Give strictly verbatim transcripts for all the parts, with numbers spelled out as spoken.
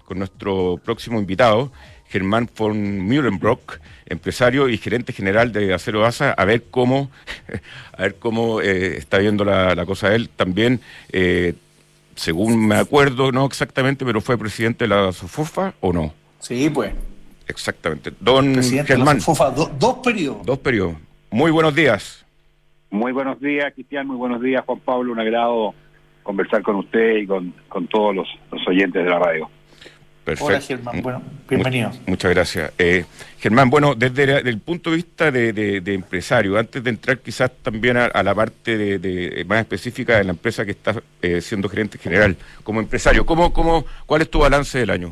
con nuestro próximo invitado, Germán von Mühlenbrock, empresario y gerente general de Acero ASA, a ver cómo, a ver cómo eh, está viendo la, la cosa él. También, eh, según me acuerdo, no exactamente, pero fue presidente de la SOFOFA, ¿o no? Sí, pues. Exactamente. Don presidente Germán. de la SOFOFA, do, dos periodos. Dos periodos. Muy buenos días. Muy buenos días, Cristian, muy buenos días, Juan Pablo. Un agrado conversar con usted y con, con todos los, los oyentes de la radio. Perfecto. Hola, Germán. Bueno, bienvenido. Muchas gracias. Eh, Germán, bueno, desde la, el punto de vista de, de, de empresario, antes de entrar quizás también a, a la parte de, de, más específica de la empresa que está eh, siendo gerente general, como empresario, ¿cómo, cómo, ¿cuál es tu balance del año?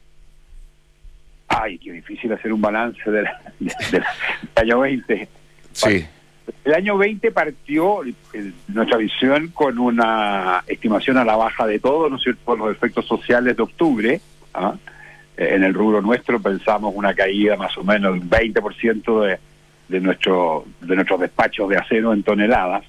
Ay, qué difícil hacer un balance del, del, del año veinte. Sí. El año veinte partió, el, nuestra visión, con una estimación a la baja de todo, ¿no es cierto?, por los efectos sociales de octubre. ¿Ah? En el rubro nuestro pensamos una caída más o menos del veinte por ciento de, de, nuestro, de nuestros despachos de acero en toneladas.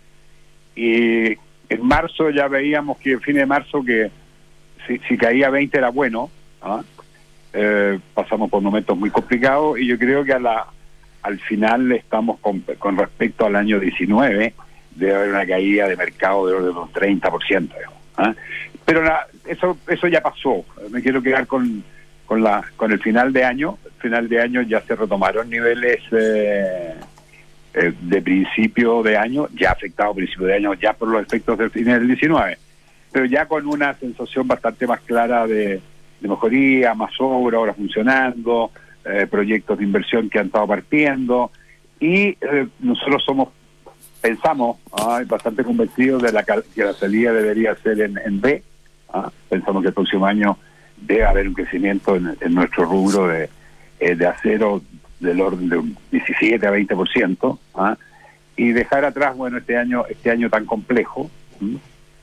Y en marzo ya veíamos que, en fin de marzo, que si, si caía veinte era bueno. ¿Ah? Eh, pasamos por momentos muy complicados y yo creo que a la, al final estamos con, con respecto al año diecinueve, debe haber una caída de mercado de orden de un treinta por ciento. Digamos, ¿ah? Pero la, eso eso ya pasó. Me quiero quedar con con la con el final de año. El final de año ya se retomaron niveles eh, eh, de principio de año, ya afectado principio de año, ya por los efectos del final del diecinueve, pero ya con una sensación bastante más clara de, de mejoría, más obra, ahora funcionando, eh, proyectos de inversión que han estado partiendo, y eh, nosotros somos pensamos, ah, bastante convencidos de la que la salida debería ser en, en B. Ah, pensamos que el próximo año debe haber un crecimiento en, en nuestro rubro de, eh, de acero del orden de un diecisiete a veinte por ciento, ah, y dejar atrás, bueno, este año este año tan complejo, ¿m?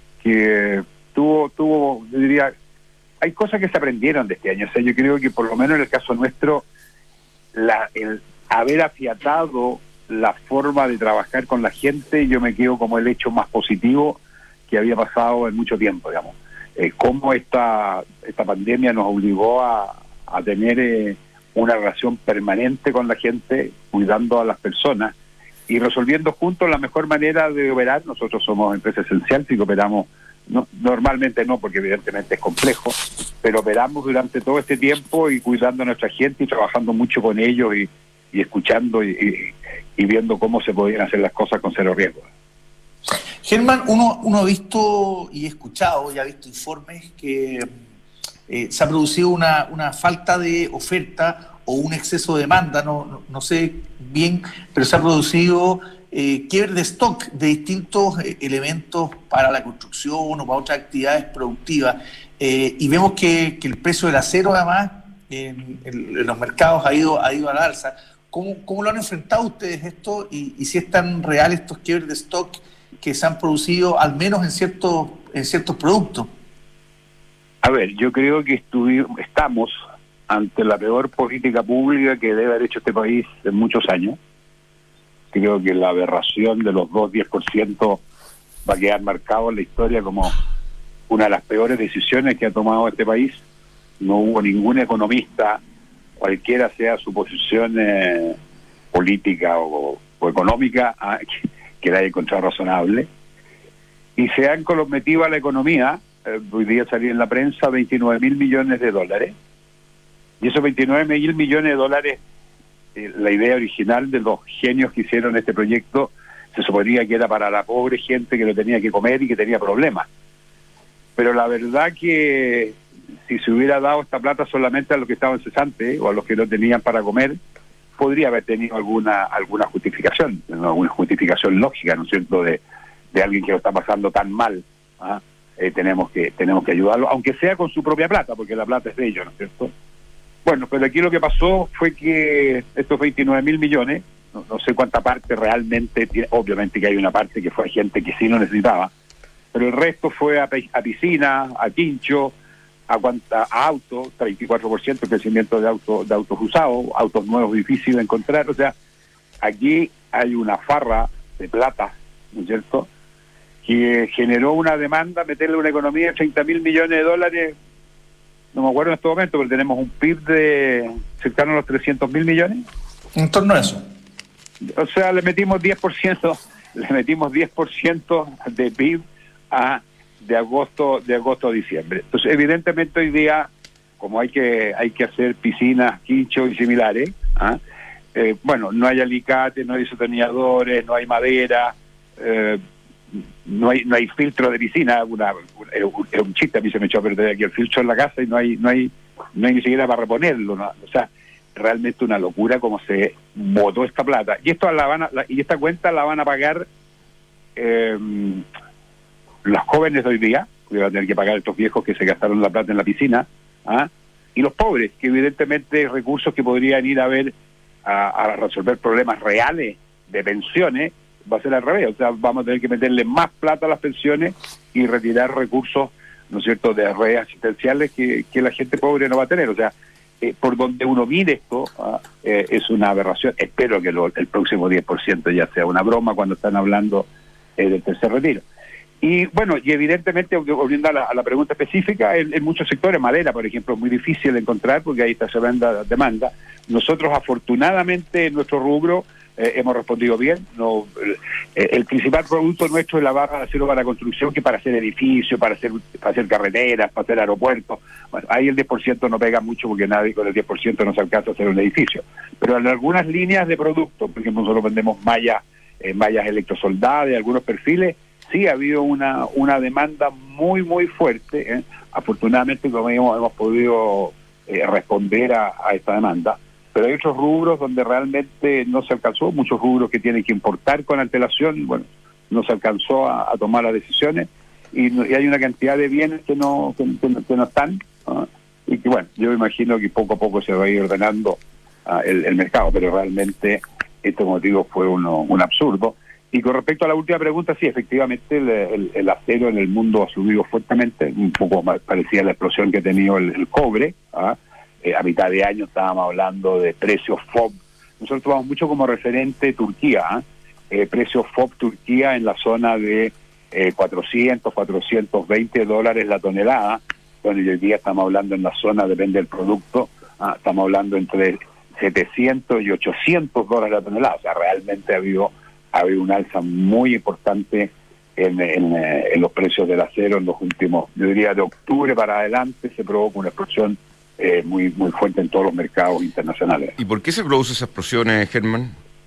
que tuvo, tuvo, yo diría, hay cosas que se aprendieron de este año. O sea, yo creo que por lo menos en el caso nuestro, la, el haber afiatado la forma de trabajar con la gente, yo me quedo como el hecho más positivo que había pasado en mucho tiempo, digamos. Eh, cómo esta esta pandemia nos obligó a, a tener eh, una relación permanente con la gente, cuidando a las personas y resolviendo juntos la mejor manera de operar. Nosotros somos empresa esencial, si operamos, no, normalmente no, porque evidentemente es complejo, pero operamos durante todo este tiempo y cuidando a nuestra gente y trabajando mucho con ellos y, y escuchando y, y, y viendo cómo se podían hacer las cosas con cero riesgo. Germán, uno, uno ha visto y escuchado y ha visto informes que eh, se ha producido una, una falta de oferta o un exceso de demanda, no, no, no sé bien, pero se ha producido eh, quiebre de stock de distintos eh, elementos para la construcción o para otras actividades productivas, eh, y vemos que, que el precio del acero además en, en, en los mercados ha ido, ha ido a la alza. ¿Cómo, cómo lo han enfrentado ustedes esto y, y si es tan real estos quiebres de stock que se han producido al menos en ciertos en ciertos productos? A ver, yo creo que estuvimos, estamos ante la peor política pública que debe haber hecho este país en muchos años. Creo que la aberración de los dos diez por ciento va a quedar marcado en la historia como una de las peores decisiones que ha tomado este país. No hubo ningún economista, cualquiera sea su posición eh, política o, o económica, ah, que, que la haya encontrado razonable, y se han comprometido a la economía. Eh, hoy día salía en la prensa veintinueve mil millones de dólares, y esos veintinueve mil millones de dólares, eh, la idea original de los genios que hicieron este proyecto, se suponía que era para la pobre gente que lo tenía que comer y que tenía problemas, pero la verdad que si se hubiera dado esta plata solamente a los que estaban cesantes o a los que no tenían para comer, podría haber tenido alguna alguna justificación, ¿no? Alguna justificación lógica, ¿no es cierto?, de, de alguien que lo está pasando tan mal. ¿Ah? Eh, tenemos que tenemos que ayudarlo, aunque sea con su propia plata, porque la plata es de ellos, ¿no es cierto? Bueno, pero aquí lo que pasó fue que estos veintinueve mil millones, no, no sé cuánta parte realmente, obviamente que hay una parte que fue gente que sí lo necesitaba, pero el resto fue a, a piscina, a quincho, a, cuanta, a autos, treinta y cuatro por ciento crecimiento de, auto, de autos usados, autos nuevos difíciles de encontrar. O sea, aquí hay una farra de plata, ¿no es cierto?, que generó una demanda, meterle una economía de treinta mil millones de dólares, no me acuerdo en este momento, pero tenemos un P I B de cercano a los trescientos mil millones. En torno a eso. O sea, le metimos diez por ciento, le metimos diez por ciento de P I B a de agosto de agosto a diciembre. Entonces, evidentemente hoy día, como hay que hay que hacer piscinas, quinchos y similares, ¿ah? eh, bueno, no hay alicates, no hay sostenidores, no hay madera, eh, no hay no hay filtro de piscina, una, es un, un chiste, a mí se me echó a perder aquí el filtro en la casa y no hay no hay no hay ni siquiera para reponerlo, ¿no? O sea, realmente una locura como se botó esta plata. Y esto la van a, la, y esta cuenta la van a pagar eh, los jóvenes de hoy día, que van a tener que pagar estos viejos que se gastaron la plata en la piscina, ¿ah? Y los pobres, que evidentemente recursos que podrían ir a ver a, a resolver problemas reales de pensiones, va a ser al revés. O sea, vamos a tener que meterle más plata a las pensiones y retirar recursos, ¿no es cierto?, de redes asistenciales que, que la gente pobre no va a tener. O sea, eh, por donde uno mire esto, ¿ah? eh, es una aberración. Espero que lo, el próximo diez por ciento ya sea una broma cuando están hablando eh, del tercer retiro. Y bueno, y evidentemente, volviendo a la, a la pregunta específica, en, en muchos sectores, madera, por ejemplo, es muy difícil de encontrar porque ahí está tremenda demanda. Nosotros, afortunadamente, en nuestro rubro, eh, hemos respondido bien. No, eh, el principal producto nuestro es la barra de acero para construcción, que para hacer edificios, para hacer para hacer carreteras, para hacer aeropuertos. Bueno, ahí el diez por ciento no pega mucho porque nadie con el diez por ciento no se alcanza a hacer un edificio. Pero en algunas líneas de producto, por ejemplo, nosotros vendemos mallas, eh, mallas electrosoldadas de algunos perfiles, sí ha habido una una demanda muy, muy fuerte. ¿eh? Afortunadamente, como hemos, hemos podido eh, responder a, a esta demanda. Pero hay otros rubros donde realmente no se alcanzó, muchos rubros que tienen que importar con antelación, bueno, no se alcanzó a, a tomar las decisiones, y, y hay una cantidad de bienes que no que, que, no, que no están, ¿no? Y que bueno, yo me imagino que poco a poco se va a ir ordenando uh, el, el mercado, pero realmente este motivo fue uno, un absurdo. Y con respecto a la última pregunta, sí, efectivamente el, el, el acero en el mundo ha subido fuertemente, un poco más parecida a la explosión que ha tenido el, el cobre, ¿ah? Eh, a mitad de año estábamos hablando de precios F O B. Nosotros tomamos mucho como referente Turquía, ¿eh? Eh, precios F O B Turquía en la zona de eh, cuatrocientos, cuatrocientos veinte dólares la tonelada. Bueno, y hoy día estamos hablando en la zona, depende del producto, ¿ah? Estamos hablando entre setecientos y ochocientos dólares la tonelada. O sea, realmente ha habido, ha habido un alza muy importante en, en, en los precios del acero en los últimos, yo diría de octubre para adelante, se provoca una explosión Eh, muy muy fuerte en todos los mercados internacionales. ¿Y por qué se producen esas explosiones, Germán?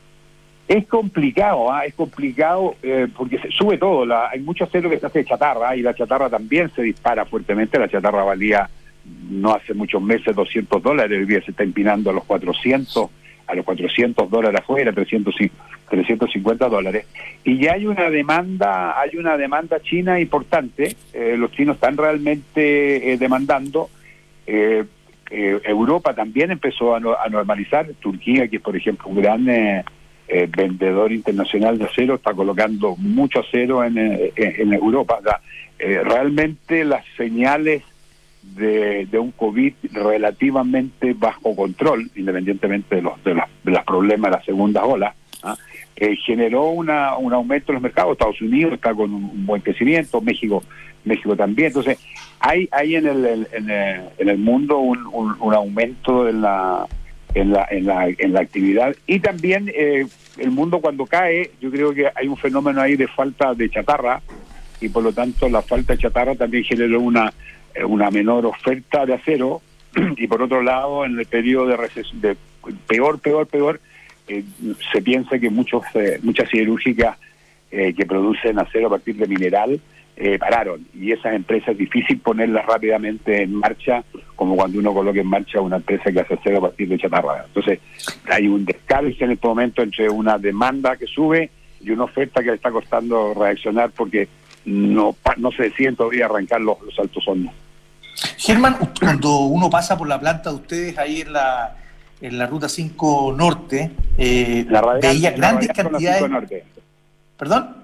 Es complicado, ¿eh? es complicado eh, porque se sube todo. La, hay mucho acero que se hace de chatarra, ¿eh? Y la chatarra también se dispara fuertemente. La chatarra valía no hace muchos meses doscientos dólares, hoy día se está empinando a los cuatrocientos, a los cuatrocientos dólares afuera, trescientos cincuenta dólares. Y ya hay una demanda, hay una demanda china importante. Eh, los chinos están realmente eh, demandando. Eh, Eh, Europa también empezó a, no, a normalizar. Turquía, que es por ejemplo un gran eh, eh, vendedor internacional de acero, está colocando mucho acero en, eh, en Europa. O sea, eh, realmente las señales de, de un COVID relativamente bajo control, independientemente de los de, las, de los problemas de la segunda ola, ¿ah? eh, generó una, un aumento en los mercados. Estados Unidos está con un, un buen crecimiento, México México también. Entonces hay hay en el en el, en el mundo un, un, un aumento en la en la en la en la actividad, y también eh, el mundo cuando cae, yo creo que hay un fenómeno ahí de falta de chatarra, y por lo tanto la falta de chatarra también generó una una menor oferta de acero. Y por otro lado, en el periodo de recesión, de peor peor peor eh, se piensa que muchos eh, muchas siderúrgicas eh, que producen acero a partir de mineral Eh, pararon, y esas empresas es difícil ponerlas rápidamente en marcha, como cuando uno coloca en marcha una empresa que hace acero a partir de chatarra. Entonces hay un descalce en este momento entre una demanda que sube y una oferta que le está costando reaccionar porque no no se deciden todavía arrancar los, los altos hornos. Germán, cuando uno pasa por la planta de ustedes ahí en la en la ruta cinco Norte, eh, la radial, veía grandes la cantidades. ¿Perdón?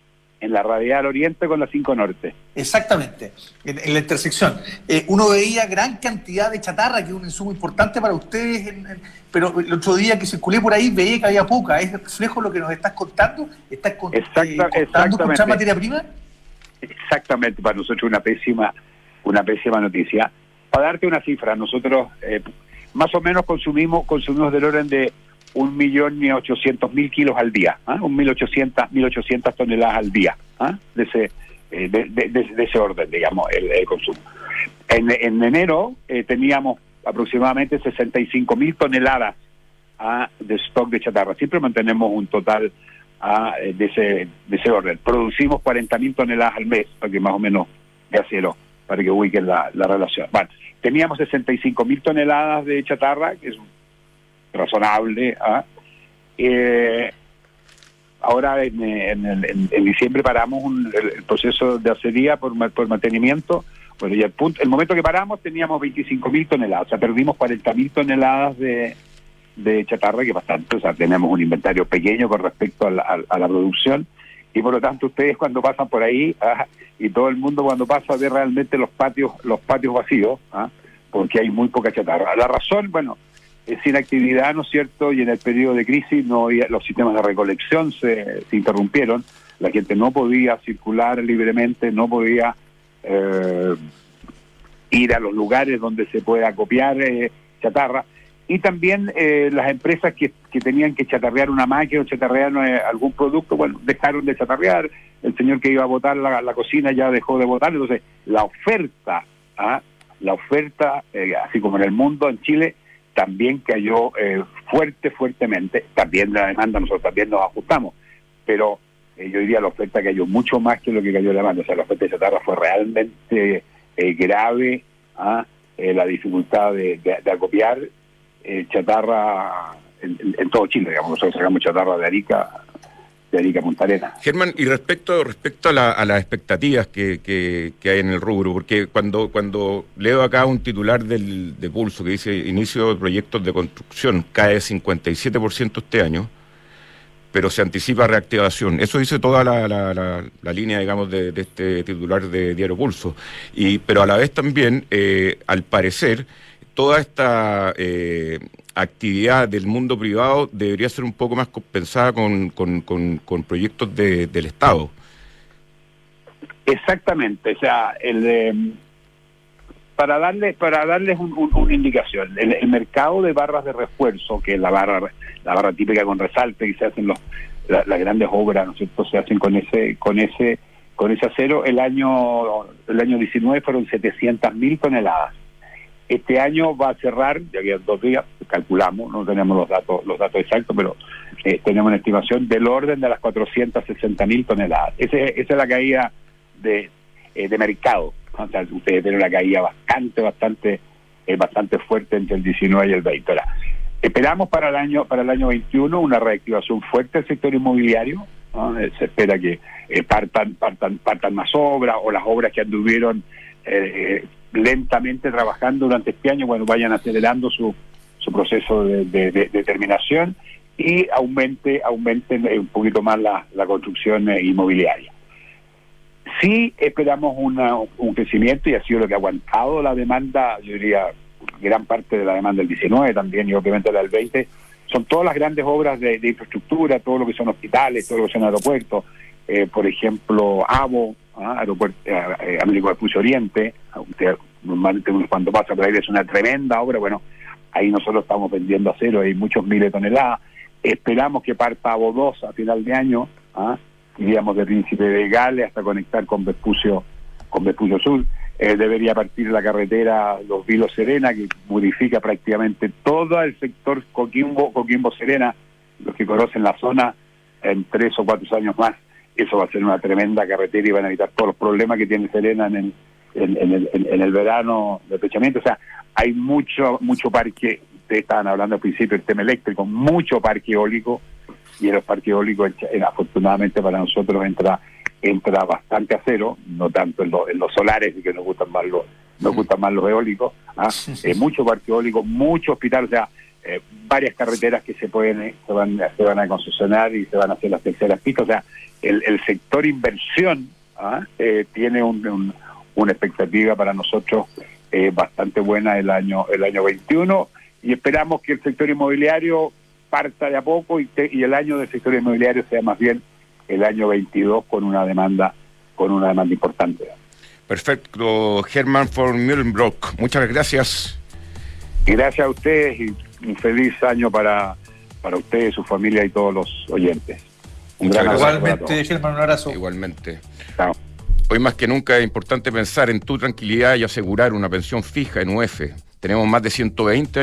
En la radial Oriente con la cinco Norte. Exactamente, en, en la intersección. Eh, uno veía gran cantidad de chatarra, que es un insumo importante para ustedes, en, en, pero el otro día que circulé por ahí veía que había poca. ¿Es reflejo lo que nos estás contando? ¿Estás con, Exacta, eh, contando con mucha materia prima? Exactamente, para nosotros una pésima, una pésima noticia. para darte una cifra, nosotros eh, más o menos consumimos consumimos del orden de un millón y ochocientos mil kilos al día, ¿eh? un mil ochocientas mil ochocientas toneladas al día, ¿eh? de ese eh, de, de, de, de ese orden, digamos, el, el consumo. En, en enero eh, teníamos aproximadamente sesenta y cinco mil toneladas ¿ah? de stock de chatarra. Siempre mantenemos un total ¿ah? de ese de ese orden. Producimos cuarenta mil toneladas al mes, para que más o menos ya cielo, para que ubiquen la, la relación. Bueno, teníamos sesenta y cinco mil toneladas de chatarra, que es razonable. ¿ah? Eh, ahora en, en, en, en diciembre paramos un, el, el proceso de acería por, por mantenimiento. Bueno, y el, punto, el momento que paramos teníamos veinticinco mil toneladas, o sea, perdimos cuarenta mil toneladas de, de chatarra, que es bastante, o sea, tenemos un inventario pequeño con respecto a la, a, a la producción, y por lo tanto ustedes cuando pasan por ahí, ¿ah? y todo el mundo cuando pasa ve realmente los patios los patios vacíos, ¿ah? porque hay muy poca chatarra. La razón, bueno, es inactividad, ¿no es cierto?, y en el periodo de crisis no había, los sistemas de recolección se, se interrumpieron, la gente no podía circular libremente, no podía Eh, ir a los lugares donde se puede acopiar eh, chatarra, y también eh, las empresas que, que tenían que chatarrear una máquina o chatarrear eh, algún producto, bueno, dejaron de chatarrear, el señor que iba a botar la, la cocina ya dejó de botar, entonces la oferta, ¿ah? la oferta, eh, así como en el mundo, en Chile, también cayó eh, fuerte, fuertemente, también la demanda, nosotros también nos ajustamos, pero Eh, yo diría la oferta cayó mucho más que lo que cayó la demanda, o sea, la oferta de chatarra fue realmente eh, grave, ¿ah? eh, la dificultad de, de, de acopiar eh, chatarra en, en, en todo Chile, digamos, nosotros sacamos chatarra de Arica, de Arica a Punta Arenas. Germán, y respecto respecto a, la, a las expectativas que, que, que hay en el rubro, porque cuando cuando leo acá un titular del, de Pulso que dice inicio de proyectos de construcción cae cincuenta y siete por ciento este año, pero se anticipa reactivación. Eso dice toda la, la, la, la línea, digamos, de, de este titular de Diario Pulso. Y, pero a la vez también, eh, al parecer, toda esta eh, actividad del mundo privado debería ser un poco más compensada con, con, con, con proyectos de, del Estado. Exactamente, o sea, el eh, para darles para darles un, un, una indicación, el, el mercado de barras de refuerzo, que es la barra la barra típica con resalte, y se hacen los la, las grandes obras, ¿no es cierto?, se hacen con ese con ese con ese acero. El año el año diecinueve fueron setecientas mil toneladas. Este año va a cerrar, ya que dos días, calculamos, no tenemos los datos los datos exactos, pero eh, tenemos una estimación del orden de las cuatrocientas sesenta mil toneladas. Ese, esa es la caída de, eh, de mercado. O sea, ustedes tienen una caída bastante, bastante, eh, bastante fuerte entre el diecinueve y el veinte. Ahora, esperamos para el año para el año veintiuno una reactivación fuerte del sector inmobiliario, ¿no? Eh, se espera que eh, partan, partan, partan más obras, o las obras que anduvieron eh, lentamente trabajando durante este año, bueno, vayan acelerando su, su proceso de, de, de, de terminación, y aumente, aumente un poquito más la, la construcción eh, inmobiliaria. Sí esperamos una, un crecimiento, y ha sido lo que ha aguantado la demanda, yo diría, gran parte de la demanda del diecinueve también, y obviamente la del veinte, son todas las grandes obras de, de infraestructura, todo lo que son hospitales, todo lo que son aeropuertos, eh, por ejemplo, AVO, ¿ah? Aeropuerto eh, Américo Vespucio Oriente, usted normalmente cuando pasa por ahí es una tremenda obra, bueno, ahí nosotros estamos vendiendo acero, hay muchos miles de toneladas, esperamos que parta AVO dos a final de año, ¿ah? iríamos de Príncipe de Gales hasta conectar con Vespucio, con Vespucio Sur. Eh, debería partir la carretera Los Vilos Serena, que modifica prácticamente todo el sector Coquimbo, Coquimbo Serena, los que conocen la zona, en tres o cuatro años más, eso va a ser una tremenda carretera y van a evitar todos los problemas que tiene Serena en el, en, en el, en, en el verano de pechamiento. O sea, hay mucho, mucho parque, ustedes estaban hablando al principio del tema eléctrico, mucho parque eólico, y en los parques eólicos, afortunadamente para nosotros, entra entra bastante acero, no tanto en, lo, en los solares, que nos gustan más los nos gustan más los eólicos, ¿ah? eh, mucho parque eólico, mucho hospital, o sea, eh, varias carreteras que se pueden se van se van a concesionar y se van a hacer las terceras pistas, o sea, el, el sector inversión ¿ah? eh, tiene un, un, una expectativa para nosotros eh, bastante buena el año el año veintiuno, y esperamos que el sector inmobiliario parta de a poco, y, te, y el año del sector inmobiliario sea más bien el año veintidós con una demanda con una demanda importante. Perfecto, Germán von Mühlenbrock. Muchas gracias. Gracias a ustedes y un feliz año para, para ustedes, su familia y todos los oyentes. Un Muchas gran gracias. abrazo para Igualmente, todos. Germán, un abrazo. Igualmente. Chao. Hoy más que nunca es importante pensar en tu tranquilidad y asegurar una pensión fija en U E F. Tenemos más de ciento veinte